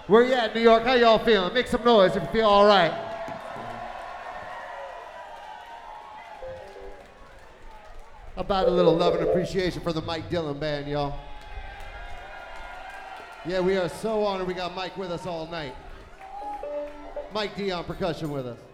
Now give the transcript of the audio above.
Where you at, New York? How y'all feeling? Make some noise if you feel all right. About a little love and appreciation for the Mike Dillon Band, y'all. Yeah, we are so honored we got Mike with us all night. Mike D on percussion with us.